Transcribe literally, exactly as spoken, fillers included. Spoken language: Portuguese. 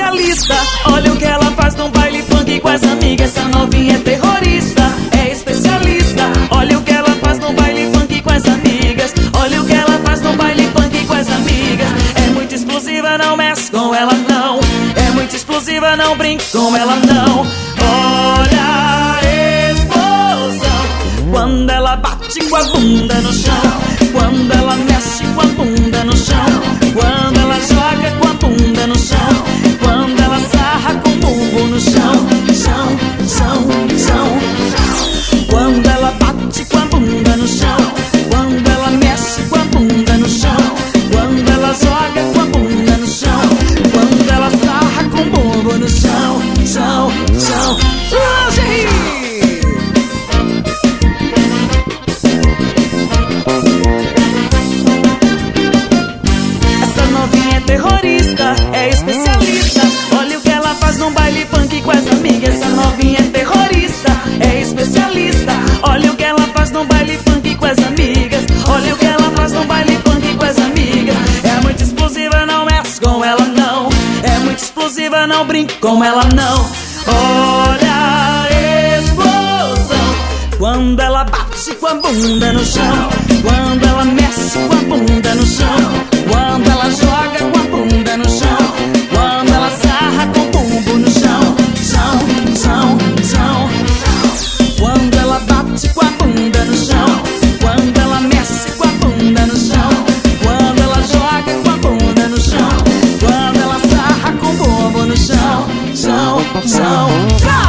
especialista. Olha o que ela faz num baile funk com as amigas. Essa novinha é terrorista, é especialista. Olha o que ela faz num baile funk com as amigas. Olha o que ela faz num baile funk com as amigas. É muito explosiva, não mexe com ela não. É muito explosiva, não brinque com ela não. Olha a explosão quando ela bate com a bunda no chão. Quando ela mexe com a bunda no chão. Quando ela joga com a bunda no chão. Quando ela sarra com o bumbum no chão. Chão, chão, chão. Quando ela bate com a bunda no chão. Quando ela mexe com a bunda no chão. Quando ela joga com a bunda no chão. Quando ela sarra com o bumbum no chão. Chão, chão, chão. Terrorista, é especialista. Olha o que ela faz num baile funk com as amigas. Essa novinha é terrorista, é especialista. Olha o que ela faz num baile funk com as amigas. Olha o que ela faz num baile funk com as amigas. É muito explosiva, não mexe com ela não. É muito explosiva, não brinque com ela não. Olha a explosão quando ela bate com a bunda no chão. Quando ela mexe com a bunda no chão. Quando ela joga com a bunda no chão. Quando ela sarra com o bumbum no chão. Chão, chão, chão. Quando ela bate com a bunda no chão. Quando ela mexe com a bunda no chão. Quando ela joga com a bunda no chão. Quando ela sarra com o bumbum no chão. Chão, chão, chão.